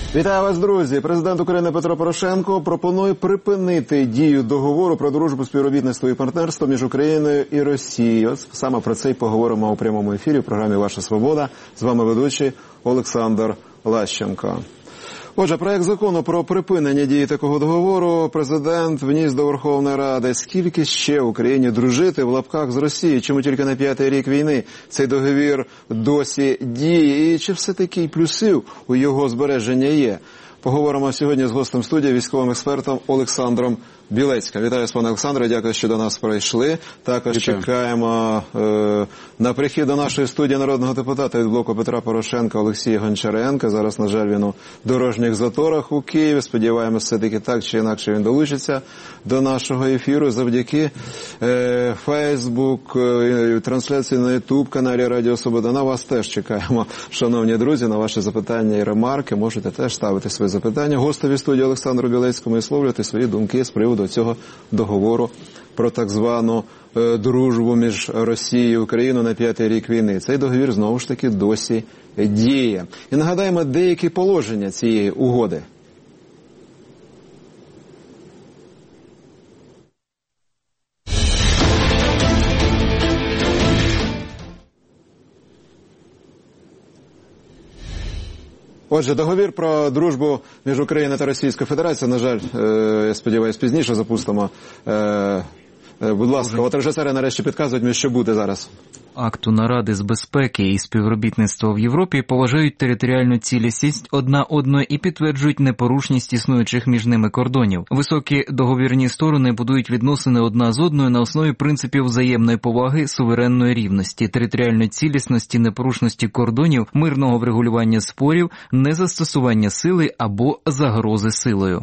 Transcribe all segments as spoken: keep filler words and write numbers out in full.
Вітаю вас, друзі! Президент України Петро Порошенко пропонує припинити дію договору про дружбу, співробітництво і партнерство між Україною і Росією. Саме про це й поговоримо у прямому ефірі в програмі «Ваша свобода». З вами ведучий Олександр Лащенко. Отже, проект закону про припинення дії такого договору президент вніс до Верховної Ради. Скільки ще Україні дружити в лапках з Росією? Чому тільки на п'ятий рік війни цей договір досі діє? І чи все-таки плюсів у його збереження є? Поговоримо сьогодні з гостем студії, військовим експертом Олександром Білецьким. Вітаю вас, пане Олександре, дякую, що до нас прийшли. Також Вітаю. Чекаємо е, на прихід до нашої студії народного депутата від блоку Петра Порошенка Олексія Гончаренка. Зараз, на жаль, він у дорожніх заторах у Києві. Сподіваємося, все-таки так чи інакше він долучиться до нашого ефіру завдяки е, Фейсбук, е, трансляції на Ютуб-каналі Радіо Свобода. На вас теж чекаємо, шановні друзі, на ваші запитання і ремарки. Можете теж ставити свої запитання. Гостеві студії Олександру Білецькому висловлювати свої думки з приводу цього договору про так звану е, дружбу між Росією і Україною на п'ятий рік війни. Цей договір, знову ж таки, досі діє. І нагадаємо деякі положення цієї угоди. Отже, договір про дружбу між Україною та Російською Федерацією, на жаль, е, я сподіваюся, пізніше запустимо. Е, е, будь ласка, от режисери нарешті підказують мені, що буде зараз. Акту Наради з безпеки і співробітництва в Європі поважають територіальну цілісність одна одної і підтверджують непорушність існуючих між ними кордонів. Високі договірні сторони будують відносини одна з одною на основі принципів взаємної поваги, суверенної рівності, територіальної цілісності, непорушності кордонів, мирного врегулювання спорів, незастосування сили або загрози силою.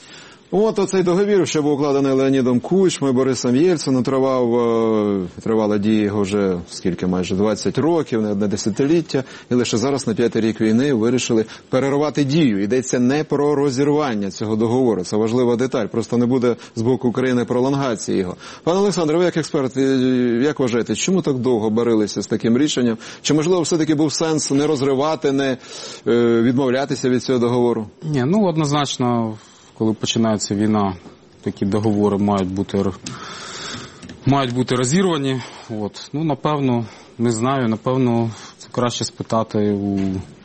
От оцей договір, що був укладений Леонідом Кучмою, Борисом Єльцином, тривав, тривала дія його вже, скільки, майже двадцять років, не одне десятиліття, і лише зараз на п'ятий рік війни вирішили перервати дію. Йдеться не про розірвання цього договору, це важлива деталь, просто не буде з боку України пролонгації його. Пане Олександре, ви як експерт, як вважаєте, чому так довго боролися з таким рішенням? Чи, можливо, все-таки був сенс не розривати, не відмовлятися від цього договору? Ні, ну, однозначно, коли починається війна, такі договори мають бути, мають бути розірвані. От. Ну, напевно, не знаю, напевно, це краще спитати у,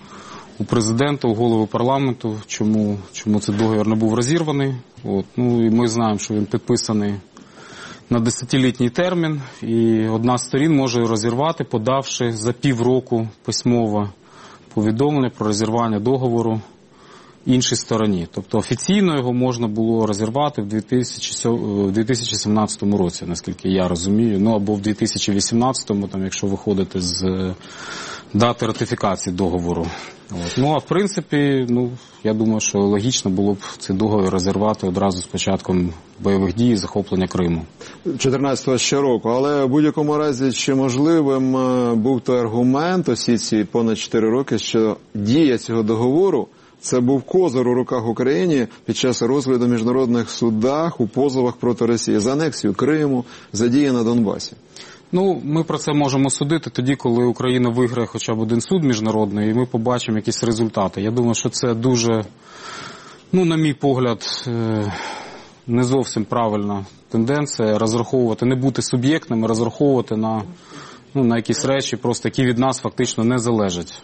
у президента, у голови парламенту, чому, чому цей договір не був розірваний. От. Ну, і ми знаємо, що він підписаний на десятилітній термін, і одна з сторін може розірвати, подавши за півроку письмове повідомлення про розірвання договору іншій стороні. Тобто офіційно його можна було розірвати в дві тисячі сімнадцятому році, наскільки я розумію, ну або в дві тисячі вісімнадцятому, там, якщо виходити з дати ратифікації договору. От. Ну, а в принципі, ну, я думаю, що логічно було б цей договір розірвати одразу з початком бойових дій і захоплення Криму. чотирнадцятого ще року, але в будь-якому разі, чи можливим був той аргумент, усі ці понад чотири роки, що дія цього договору це був козир у руках України під час розгляду в міжнародних судах у позовах проти Росії за анексію Криму, за дії на Донбасі? Ну, ми про це можемо судити тоді, коли Україна виграє хоча б один суд міжнародний, і ми побачимо якісь результати. Я думаю, що це дуже, ну, на мій погляд, не зовсім правильна тенденція розраховувати, не бути суб'єктними, розраховувати на, ну, на якісь речі, просто які від нас фактично не залежать.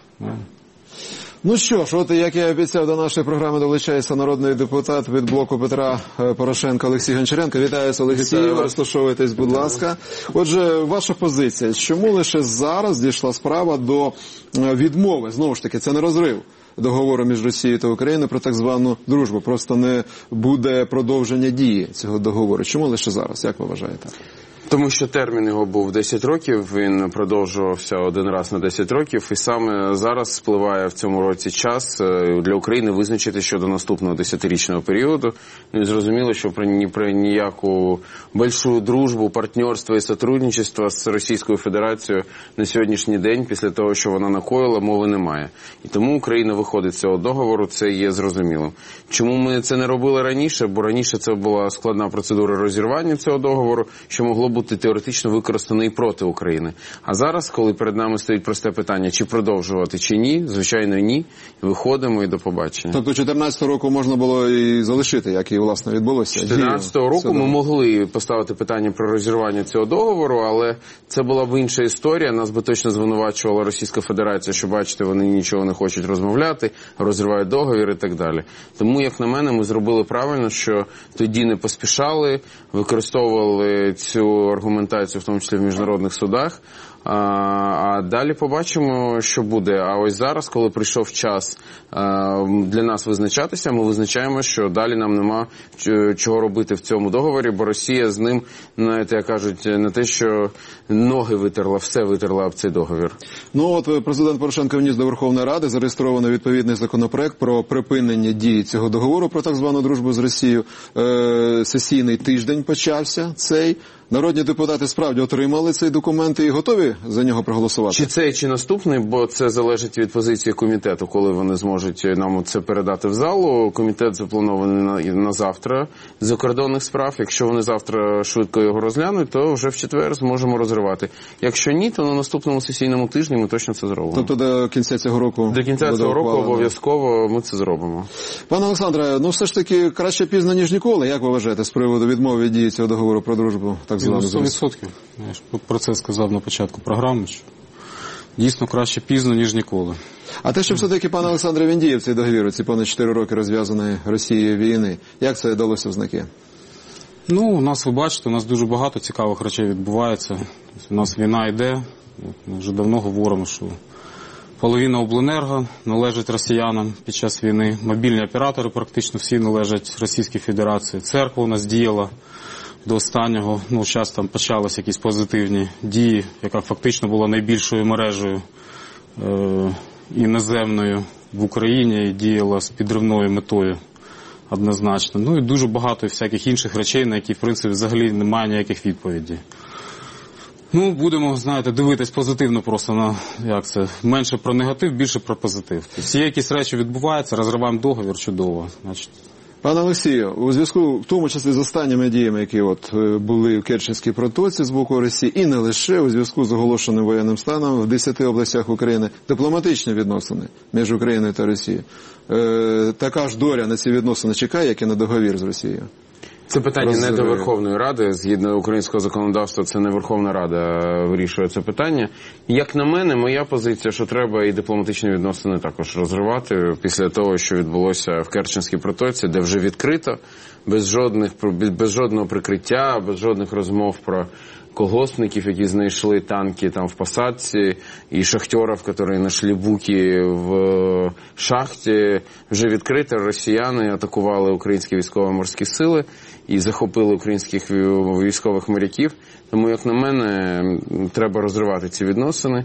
Ну що ж, от як я обіцяв, до нашої програми долучається народний депутат від блоку Петра Порошенка Олексій Гончаренко. Вітаю вас, Олексій, розташовуйтесь, будь ласка. Отже, ваша позиція, чому лише зараз дійшла справа до відмови, знову ж таки, це не розрив договору між Росією та Україною про так звану дружбу, просто не буде продовження дії цього договору. Чому лише зараз, як ви вважаєте? Тому що термін його був десять років, він продовжувався один раз на десять років, і саме зараз спливає в цьому році час для України визначити щодо наступного десятирічного періоду. Ну і зрозуміло, що про, ні, про ніяку більшу дружбу, партнерство і сотрудничество з Російською Федерацією на сьогоднішній день, після того, що вона накоїла, мови немає. І тому Україна виходить з цього договору, це є зрозуміло. Чому ми це не робили раніше? Бо раніше це була складна процедура розірвання цього договору, що могло бути теоретично використано і проти України. А зараз, коли перед нами стоїть просте питання, чи продовжувати, чи ні, звичайно, ні. Виходимо і до побачення. Тобто чотирнадцятого року можна було і залишити, як і, власне, відбулося? чотирнадцятого року ми могли поставити питання про розірвання цього договору, але це була б інша історія. Нас би точно звинувачувала Російська Федерація, що, бачите, вони нічого не хочуть розмовляти, розривають договір і так далі. Тому, як на мене, ми зробили правильно, що тоді не поспішали, використовували цю аргументацію, в тому числі в міжнародних судах. А далі побачимо, що буде. А ось зараз, коли прийшов час для нас визначатися, ми визначаємо, що далі нам нема чого робити в цьому договорі, бо Росія з ним, знаєте, як кажуть, не те, що ноги витерла, все витерла об цей договір. Ну от президент Порошенко вніс до Верховної Ради, зареєстровано відповідний законопроект про припинення дії цього договору про так звану дружбу з Росією. Е, сесійний тиждень почався цей. Народні депутати справді отримали цей документ і готові за нього проголосувати? Чи цей, чи наступний, бо це залежить від позиції комітету, коли вони зможуть нам це передати в залу. Комітет запланований на, на завтра з закордонних справ. Якщо вони завтра швидко його розглянуть, то вже в четвер зможемо розривати. Якщо ні, то на наступному сесійному тижні ми точно це зробимо. Тобто до кінця цього року? До кінця цього року обов'язково ми це зробимо. Пане Олександре, ну все ж таки краще пізно, ніж ніколи. Як ви вважаєте з приводу відмови від дії цього договору про дружбу? Так звану сто відсотків. Я ж про це сказав на початку програми, що дійсно краще пізно, ніж ніколи. А те, що все-таки, пане Олександре, він діє в цей договір, ці понад чотири роки розв'язаної Росією війни, як це далося в знаки? Ну, у нас, ви бачите, у нас дуже багато цікавих речей відбувається. У нас війна йде, ми вже давно говоримо, що половина обленерго належить росіянам під час війни, мобільні оператори практично всі належать Російській Федерації, церква у нас діяла до останнього, ну, зараз там почалися якісь позитивні дії, яка фактично була найбільшою мережею е, іноземною в Україні і діяла з підривною метою однозначно. Ну і дуже багато всяких інших речей, на які, в принципі, взагалі немає ніяких відповідей. Ну, будемо, знаєте, дивитись позитивно просто на, як це, менше про негатив, більше про позитив. Тобто, є якісь речі відбуваються, розриваємо договір, чудово, значить. Пане Олексію, у зв'язку, в тому числі з останніми діями, які от були в Керченській протоці з боку Росії, і не лише у зв'язку з оголошеним воєнним станом в десяти областях України, дипломатичні відносини між Україною та Росією. Е, така ж доля на ці відносини чекає, як і на договір з Росією? Це питання Роз... не до Верховної Ради. Згідно українського законодавства, це не Верховна Рада вирішує це питання. Як на мене, моя позиція, що треба і дипломатичні відносини також розривати після того, що відбулося в Керченській протоці, де вже відкрито, без жодних, без жодного прикриття, без жодних розмов про колгоспників, які знайшли танки там в посадці, і шахтерів, які знайшли буки в шахті. Вже відкрито росіяни атакували українські військово-морські сили і захопили українських військових моряків. Тому, як на мене, треба розривати ці відносини.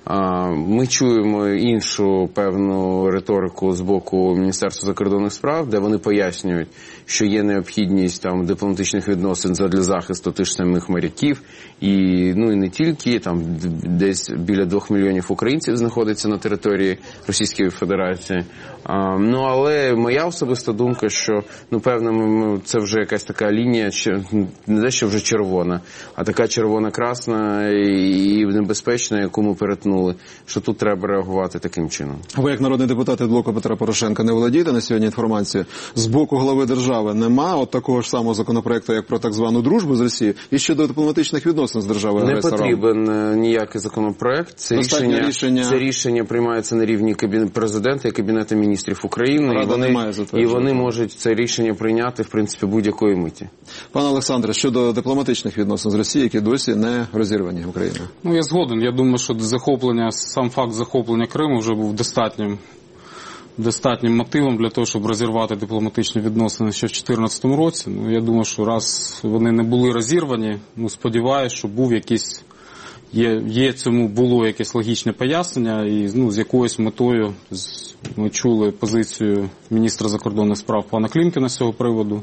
Ми чуємо іншу певну риторику з боку Міністерства закордонних справ, де вони пояснюють, що є необхідність там дипломатичних відносин для захисту тих самих моряків, і ну і не тільки, там десь біля двох мільйонів українців знаходиться на території Російської Федерації. А, ну але моя особиста думка, що ну певно це вже якась така лінія, не те, що вже червона, а така червона-красна і небезпечна, яку ми перетнули, що тут треба реагувати таким чином. Ви, як народний депутат від блоку Петра Порошенка, не володієте на сьогодні інформацією? З боку глави держави нема от такого ж самого законопроекту, як про так звану дружбу з Росією, і щодо дипломатичних відносин з державою агресором? Не потрібен ніякий законопроект. Це рішення, рішення... це рішення приймається на рівні кабін... президента і Кабінету міністрів України. Рада і вони, не має і вони можуть це рішення прийняти, в принципі, будь-якої миті. Пане Олександре, щодо дипломатичних відносин з Росією, які досі не розірвані Україною? Ну, я згоден. Я думаю, що захоплення, сам факт захоплення Криму вже був достатнім, достатнім мотивом для того, щоб розірвати дипломатичні відносини ще в дві тисячі чотирнадцятому році. Ну, я думаю, що раз вони не були розірвані, ну, сподіваюся, що був якийсь, є, є цьому було якесь логічне пояснення, і ну, з якоюсь метою з, ми чули позицію міністра закордонних справ пана Клімкіна з цього приводу.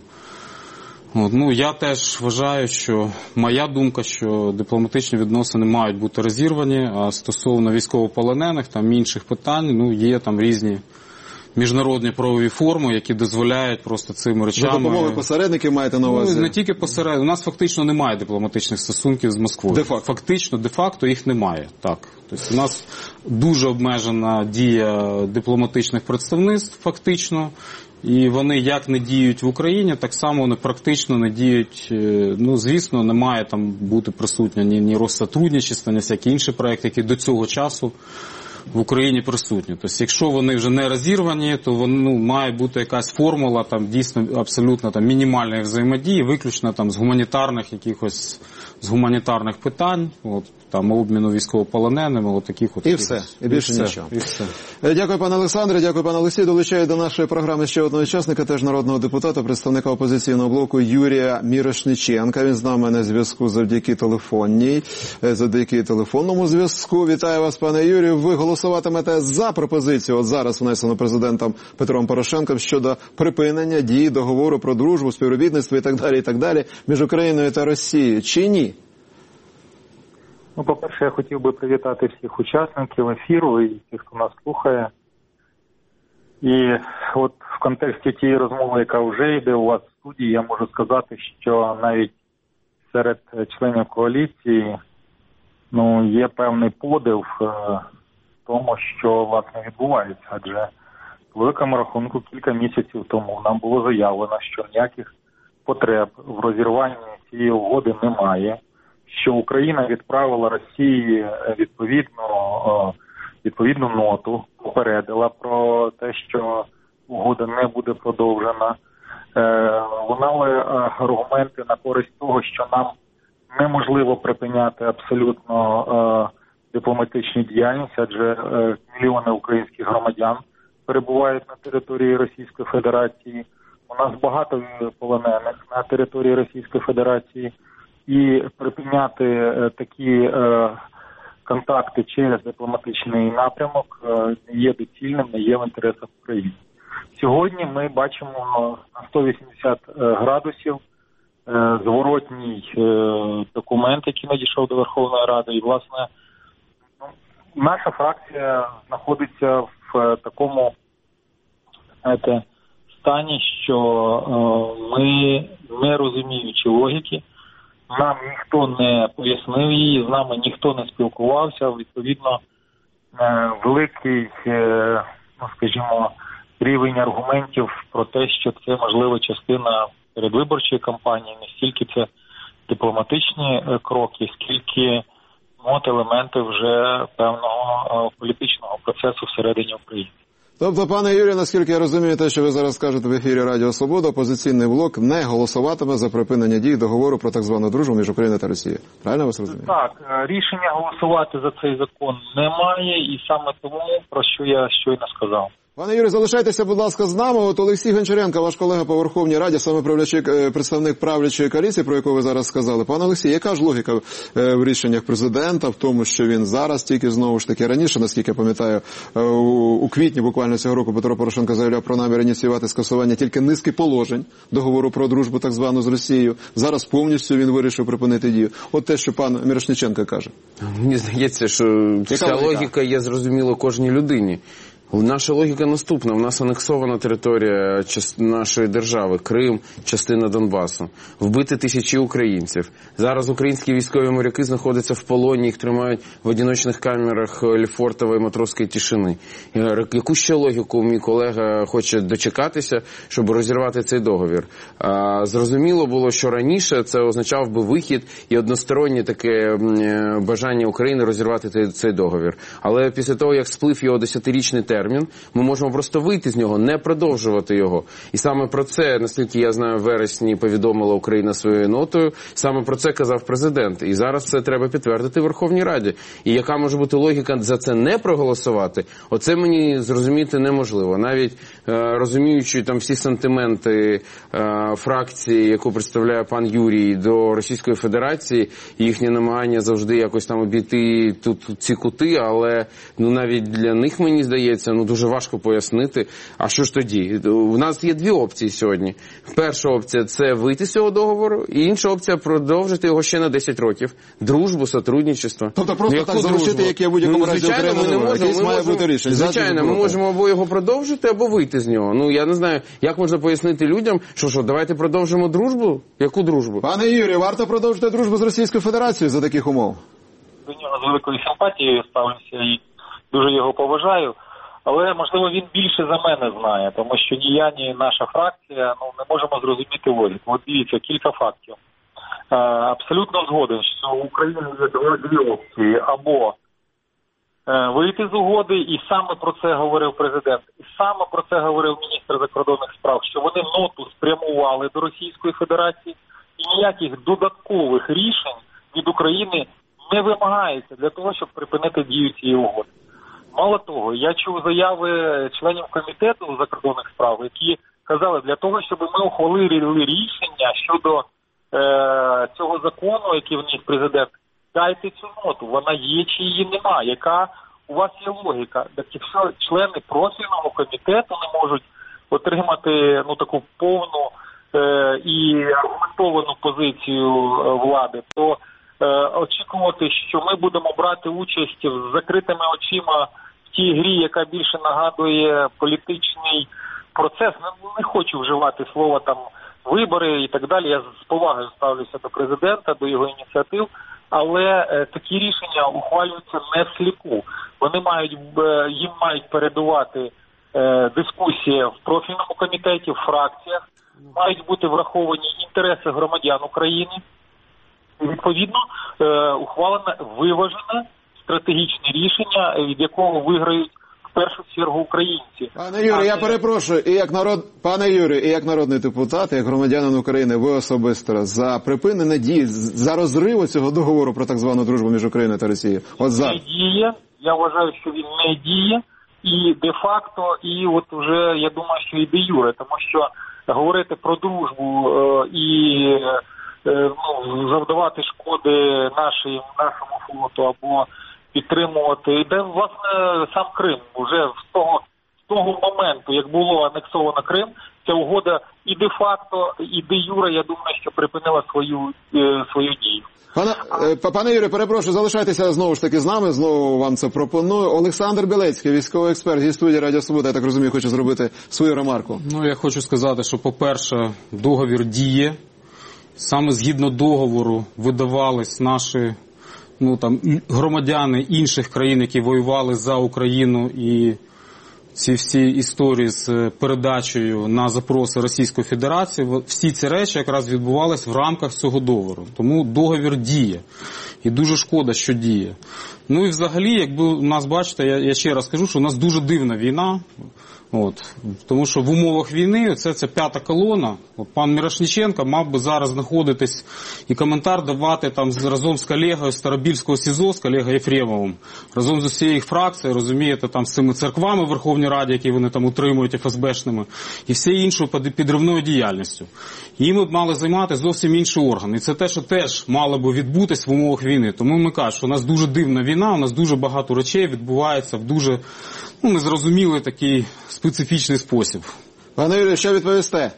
От, ну, я теж вважаю, що моя думка, що дипломатичні відносини мають бути розірвані, а стосовно військовополонених, там інших питань, ну, є там різні міжнародні правові форми, які дозволяють просто цими речами... За допомогою посередників маєте на увазі? Ну, не тільки посередників. У нас фактично немає дипломатичних стосунків з Москвою. Де-факто? Фактично, де-факто їх немає. Так. Тобто у нас дуже обмежена дія дипломатичних представництв, фактично. І вони як не діють в Україні, так само вони практично не діють, ну, звісно, не має там бути присутня ні, ні Россотрудничество, ні всякі інші проекти, які до цього часу в Україні присутні. Тобто, якщо вони вже не розірвані, то вони, ну, має бути якась формула, там, дійсно, абсолютно там, мінімальної взаємодії, виключно там, з гуманітарних якихось, з гуманітарних питань, от, там, обміну військовополоненими, от таких от. І все, і більше і нічого. І все. Дякую, пане Олександре, дякую, пане Олексій. Долучаю до нашої програми ще одного учасника, теж народного депутата, представника опозиційного блоку Юрія Мірошниченка. Він з нами на зв'язку завдяки телефонній, завдяки телефонному зв'язку. Вітаю вас, пане Юрію. Ви голосуватимете за пропозицію, от зараз внесену президентом Петром Порошенком, щодо припинення дії договору про дружбу, співробітництво і так далі, і так далі, між Україною та Росією, чи ні? Ну, по-перше, я хотів би привітати всіх учасників ефіру і тих, хто нас слухає. І от в контексті тієї розмови, яка вже йде у вас в студії, я можу сказати, що навіть серед членів коаліції, ну, є певний подив в тому, що, власне, відбувається. Адже в великому рахунку кілька місяців тому нам було заявлено, що ніяких потреб в розірванні цієї угоди немає, що Україна відправила Росії відповідну, відповідну ноту, попередила про те, що угода не буде продовжена. Лунали аргументи на користь того, що нам неможливо припиняти абсолютно дипломатичну діяльність, адже мільйони українських громадян перебувають на території Російської Федерації. У нас багато полонених на території Російської Федерації. І припиняти е, такі е, контакти через дипломатичний напрямок е, не є доцільним, не є в інтересах України. Сьогодні ми бачимо на сто вісімдесят градусів е, зворотній е, документ, який надійшов до Верховної Ради. І, власне, ну, наша фракція знаходиться в е, такому, знаєте, стані, що е, ми, не розуміючи логіки, нам ніхто не пояснив її, з нами ніхто не спілкувався. Відповідно, великий, ну, скажімо, рівень аргументів про те, що це, можливо, частина передвиборчої кампанії, не стільки це дипломатичні кроки, скільки, ну, от елементи вже певного політичного процесу всередині України. Тобто, пане Юрію, наскільки я розумію, те, що ви зараз кажете в ефірі Радіо Свобода, опозиційний блок не голосуватиме за припинення дій договору про так звану дружбу між Україною та Росією. Правильно вас розумію? Так, рішення голосувати за цей закон немає, і саме тому, про що я щойно сказав. Пане Юрію, залишайтеся, будь ласка, з нами. От Олексій Гончаренко, ваш колега по Верховній Раді, саме правлячий, представник правлячої коаліції, про яку ви зараз сказали. Пане Олексій, яка ж логіка в рішеннях президента, в тому, що він зараз, тільки знову ж таки раніше, наскільки я пам'ятаю, у квітні буквально цього року Петро Порошенко заявляв про намір ініціювати скасування тільки низки положень договору про дружбу так звану з Росією. Зараз повністю він вирішив припинити дію. От те, що пан Мірошниченко каже. Мені здається, що ця логіка є зрозуміла кожній людині. Наша логіка наступна. У нас анексована територія нашої держави, Крим, частина Донбасу. Вбити тисячі українців. Зараз українські військові моряки знаходяться в полоні, їх тримають в одиночних камерах Лефортово і Матросської Тишини. Яку ще логіку мій колега хоче дочекатися, щоб розірвати цей договір? А, зрозуміло було, що раніше це означав би вихід і одностороннє таке бажання України розірвати цей договір. Але після того, як сплив його десятирічний термін, термін, ми можемо просто вийти з нього, не продовжувати його. І саме про це, наскільки я знаю, в вересні повідомила Україна своєю нотою, саме про це казав президент. І зараз це треба підтвердити в Верховній Раді. І яка може бути логіка за це не проголосувати, оце мені зрозуміти неможливо. Навіть е, розуміючи там всі сантименти е, фракції, яку представляє пан Юрій, до Російської Федерації, їхнє намагання завжди якось там обійти тут ці кути, але ну навіть для них, мені здається, відбувається, ну дуже важко пояснити. А що ж тоді? У нас є дві опції сьогодні. Перша опція – це вийти з цього договору, і інша опція – продовжити його ще на десять років. Дружбу, сотрудничество. Тобто просто ну, так залишити, як є в будь-якому разі Україна не може. Якийсь має бути рішення. Звичайно, ми можемо або його продовжити, або вийти з нього. Ну, я не знаю, як можна пояснити людям, що що, давайте продовжимо дружбу? Яку дружбу? Пане Юрію, варто продовжити дружбу з Російською Федерацією за таких умов? До нього з великою симпатією ставлюся і дуже його поважаю. Але, можливо, він більше за мене знає, тому що ні я, ні наша фракція ну, не можемо зрозуміти логіку. От дивіться, кілька фактів. Е, абсолютно згоден, що в Україні є дві опції. Або е, вийти з угоди, і саме про це говорив президент, і саме про це говорив міністр закордонних справ, що вони ноту спрямували до Російської Федерації, і ніяких додаткових рішень від України не вимагається для того, щоб припинити дію цієї угоди. Мало того, я чув заяви членів комітету закордонних справ, які казали, для того, щоб ми ухвалили рішення щодо е, цього закону, який вніс президент, дайте цю ноту, вона є чи її нема, яка у вас є логіка. Так якщо члени профільного комітету не можуть отримати ну, таку повну е, і аргументовану позицію влади, то очікувати, що ми будемо брати участь з закритими очима в тій грі, яка більше нагадує політичний процес. Не хочу вживати слово там вибори і так далі. Я з повагою ставлюся до президента, до його ініціатив, але е, такі рішення ухвалюються не всліпу. Вони мають, е, їм мають передувати е, дискусія в профільному комітеті, в фракціях, мають бути враховані інтереси громадян України. Відповідно, ухвалене виважене стратегічне рішення, від якого виграють в першу чергу українці. Пане Юрію, я перепрошую, і як народ, пане Юрію, і як народний депутат, і як громадянин України, ви особисто за припинення дії, за розрив цього договору про так звану дружбу між Україною та Росією. От за. Не діє. Я вважаю, що він не діє. І де-факто, і от вже, я думаю, що і де-юре, тому що говорити про дружбу е, і ну, завдавати шкоди нашій, нашому флоту або підтримувати. І де, власне, сам Крим. Уже з того, з того моменту, як було анексовано Крим, ця угода і де-факто, і де-юре, я думаю, що припинила свою, е, свою дію. Пане, пане Юрію, перепрошую, залишайтеся знову ж таки з нами, знову вам це пропоную. Олександр Білецький, військовий експерт зі студії Радіо Свобода, я так розумію, хоче зробити свою ремарку. Ну, я хочу сказати, що, по-перше, договір діє. Саме згідно договору видавались наші ну, там, громадяни інших країн, які воювали за Україну, і ці всі історії з передачею на запроси Російської Федерації, всі ці речі якраз відбувались в рамках цього договору. Тому договір діє. І дуже шкода, що діє. Ну і взагалі, якби у нас, бачите, я, я ще раз кажу, що у нас дуже дивна війна. От, тому що в умовах війни це ця п'ята колона. От, пан Мірошниченко мав би зараз знаходитись і коментар давати там разом з колегою Старобільського СІЗО, з колегою Єфремовим, разом з усією їх фракцією, розумієте, там з цими церквами в Верховній Раді, які вони там утримують еф ес бешними, і всією іншою підривною діяльністю. Їм б мали займати зовсім інші органи. І це те, що теж мало би відбутись в умовах війни. Тому ми кажемо, що у нас дуже дивна війна, у нас дуже багато речей відбувається в дуже ну, незрозумілий такий специфічний спосіб. Пане Юрію, що відповісте?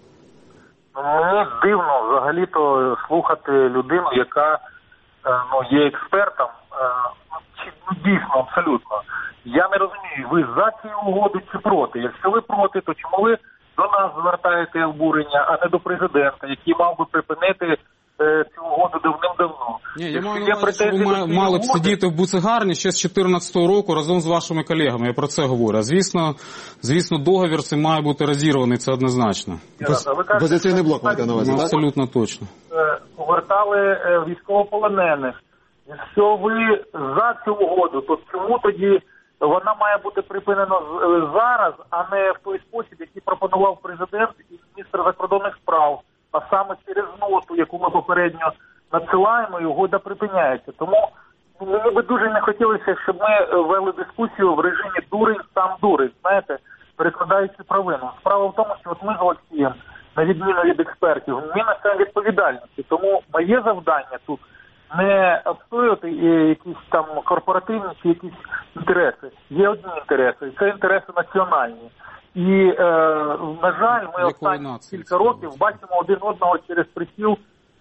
Мені дивно взагалі-то слухати людину, яка ну, є експертом. Ну, дійсно, абсолютно. Я не розумію, ви за цю угоду чи проти? Якщо ви проти, то чому ви до нас звертаєте обурення, а не до президента, який мав би припинити цю угоду давним-давно? Ні, я маю на увазі, що ви мали б сидіти в буцегарні ще з чотирнадцятого року разом з вашими колегами, я про це говорю. А звісно, звісно, договір це має бути розірваний, це однозначно. Позиційний блок маєте на увазі, так? Абсолютно точно. Повертали військовополонених. Якщо ви за цю угоду, то чому тоді вона має бути припинена зараз, а не в той спосіб, який пропонував президент і міністр закордонних справ, а саме через ноту, яку ми попередньо надсилаємо, і угода припиняється. Тому мені би дуже не хотілося, щоб ми вели дискусію в режимі дурень сам дурень, знаєте, перекладаючи провину. Справа в тому, що от ми з Олексієм, на відміну від експертів, ми несемо відповідальності. Тому моє завдання тут не обстоювати якісь там корпоративні чи якісь інтереси. Є одні інтереси, і це інтереси національні. І, е, на жаль, ми останні кілька років бачимо один одного через приціл,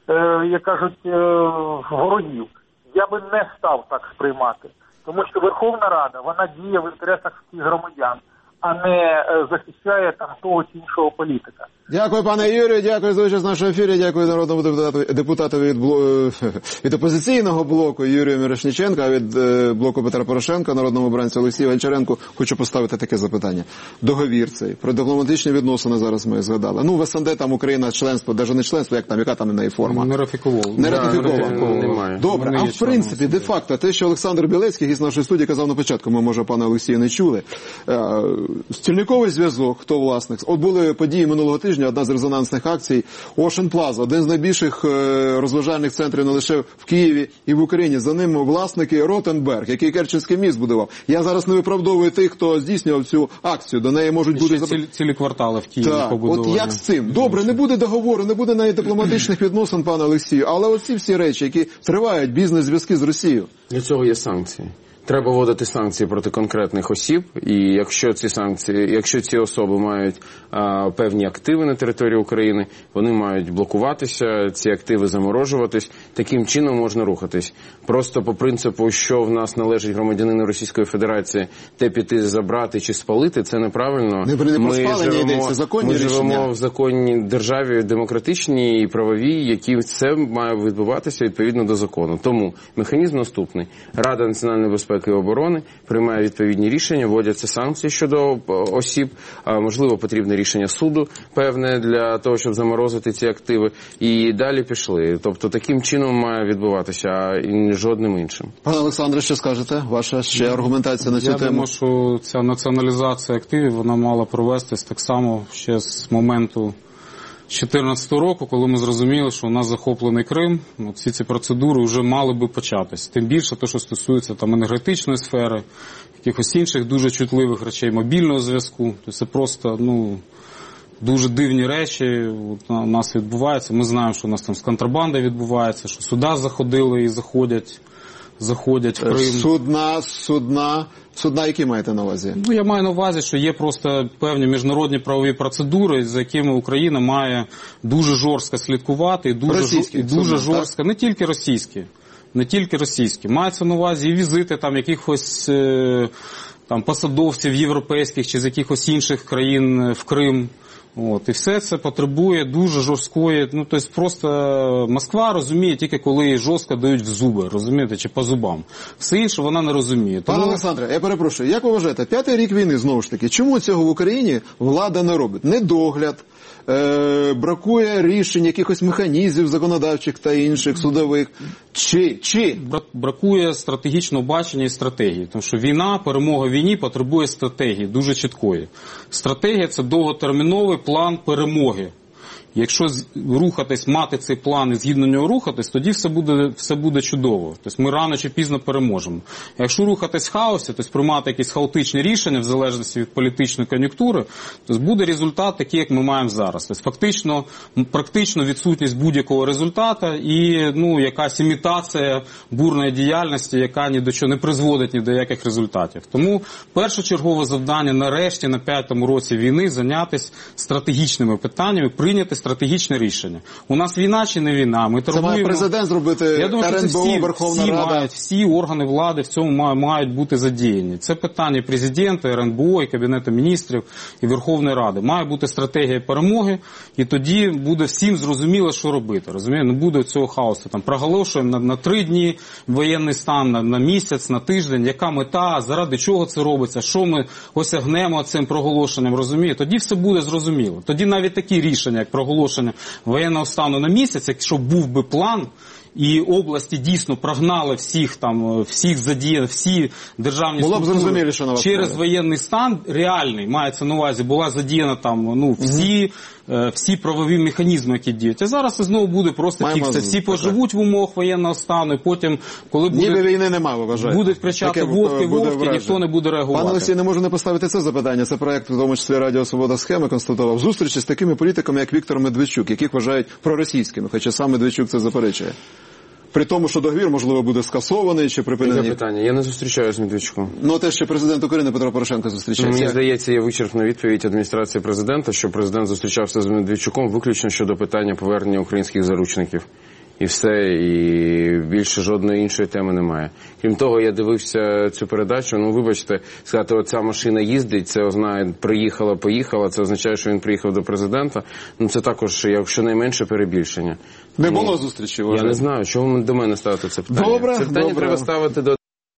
е, як кажуть, е, ворогів. Я би не став так сприймати. Тому що Верховна Рада, вона діє в інтересах всіх громадян, а не захищає там того чи іншого політика. Дякую, пане Юрію, дякую за участь в нашому ефірі, дякую народному депутату, депутату від, бло... від опозиційного блоку Юрію Мірошниченка, а від блоку Петра Порошенка, народному обранцю Олексію Гончаренку. Хочу поставити таке запитання. Договір цей, про дипломатичні відносини зараз ми згадали. Ну, в СНД там Україна членство, навіть не членство, як там, яка там неї форма? Не ратифіковувала. Не ратифіковувала. Добре, а в принципі, де-факто, те, що Олександр Білецький із нашої студії казав на початку, ми, може, пане Олексію, не чули. Стільниковий зв'язок, хто власник? От були події минулого тижня, одна з резонансних акцій Ocean Plaza, один з найбільших розважальних центрів не лише в Києві і в Україні. За ним власники Ротенберг, який Керченський міст будував. Я зараз не виправдовую тих, хто здійснював цю акцію. До неї можуть бути... Ще цілі квартали в Києві так, побудовані. От як з цим? Добре, не буде договору, не буде навіть дипломатичних відносин, пане Олексію, але оці всі речі, які тривають, бізнес-зв'язки з Росією. Для цього є санкції. Треба вводити санкції проти конкретних осіб, і якщо ці санкції, якщо ці особи мають а, певні активи на території України, вони мають блокуватися, ці активи заморожуватись. Таким чином можна рухатись. Просто по принципу, що в нас належить громадянину Російської Федерації, те піти забрати чи спалити, це неправильно. Не, не ми спалення йдеться, законні ми рішення. живемо в законній державі, демократичній і правовій, які все має відбуватися відповідно до закону. Тому механізм наступний. Рада національної безпеки і оборони приймає відповідні рішення, вводяться санкції щодо осіб, можливо, потрібне рішення суду певне для того, щоб заморозити ці активи, і далі пішли. Тобто таким чином має відбуватися, а жодним іншим. Пане Олександре, що скажете? Ваша ще аргументація на цю Я тему? Я думаю, що ця націоналізація активів, вона мала провестись так само ще з моменту дві тисячі чотирнадцятого року, коли ми зрозуміли, що у нас захоплений Крим, всі ці процедури вже мали би початись. Тим більше те, що стосується там енергетичної сфери, якихось інших дуже чутливих речей, мобільного зв'язку. Тобто це просто, ну, дуже дивні речі у нас відбуваються. Ми знаємо, що у нас там з контрабандою відбувається, що суда заходили і заходять, заходять в Крим. Судна, судна, судна, які маєте на увазі? Ну, я маю на увазі, що є просто певні міжнародні правові процедури, за якими Україна має дуже жорстко слідкувати і дуже, російські, і дуже судна, жорстко, не тільки російські, не тільки російські. Мається на увазі і візити там якихось е, там посадовців європейських чи з якихось інших країн в Крим. От, і все це потребує дуже жорсткої, ну, тобто просто Москва розуміє тільки коли їй жорстко дають в зуби, розумієте, чи по зубам. Все інше вона не розуміє. Тому... Пане Олександре, я перепрошую, як ви вважаєте, п'ятий рік війни, знову ж таки, чому цього в Україні влада не робить? Недогляд, е- бракує рішень, якихось механізмів законодавчих та інших, судових, чи, чи? Бракує стратегічного бачення і стратегії, тому що війна, перемога в війні потребує стратегії, дуже чіткої. Стратегія – це довготерміновий план перемоги. Якщо рухатись, мати цей план і згідно нього рухатись, тоді все буде, все буде чудово. Тобто ми рано чи пізно переможемо. Якщо рухатись в хаосі, тобто приймати якісь хаотичні рішення в залежності від політичної кон'юнктури, то буде результат такий, як ми маємо зараз. Тобто фактично, практично відсутність будь-якого результату і, ну, якась імітація бурної діяльності, яка ні до чого не призводить ні до яких результатів. Тому першочергове завдання нарешті на п'ятому році війни зайнятися стратегічними питаннями, прийняти стратегічне рішення. У нас війна чи не війна? Ми торгуємо... Це має президент зробити, Я думаю, РНБО, всі, Верховна всі Рада. Мають, всі органи влади в цьому мають бути задіяні. Це питання президента, РНБО, і Кабінету міністрів, і Верховної Ради. Має бути стратегія перемоги, і тоді буде всім зрозуміло, що робити. Розумієте? Не буде цього хаосу. Там проголошуємо на, на три дні воєнний стан, на, на місяць, на тиждень. Яка мета, заради чого це робиться, що ми осягнемо цим проголошенням, розумієте? Тоді все буде зрозуміло. Тоді навіть такі рішення, як проголошення воєнного стану на місяць, якщо був би план, і області дійсно прогнали всіх там, всіх задіяних, всі державні було б структури що на вас через править. Воєнний стан, реальний, мається на увазі, була задіяна там, ну, всі, mm-hmm. всі правові механізми, які діють. А зараз це знову буде просто фіксація. Всі поживуть в умовах воєнного стану, і потім, коли буде... Ніби війни немає, ви вважаєте? Будуть кричати вовки, вовки, ніхто не буде реагувати. Пане Олексій, не можу не поставити це запитання. Це проект, в тому числі Радіо Свобода Схеми, констатував зустрічі з такими політиками, як Віктор Медведчук, яких вважають проросійськими, хоча сам Медведчук це заперечує. При тому, що договір, можливо, буде скасований чи припинений. Яке питання? Я не зустрічаюся з Медведчуком. Ну, те, що президент України Петро Порошенко зустрічається. Мені здається, є вичерпна відповідь адміністрації президента, що президент зустрічався з Медведчуком виключно щодо питання повернення українських заручників. І все, і більше жодної іншої теми немає. Крім того, я дивився цю передачу, ну, вибачте, сказати, оця машина їздить, це означає, приїхала, поїхала, це означає, що він приїхав до президента. Ну, це також, якщо найменше, перебільшення. Не ну, було зустрічі? Я не знаю, чому до мене ставити це питання. Добре, це питання добре. треба ставити до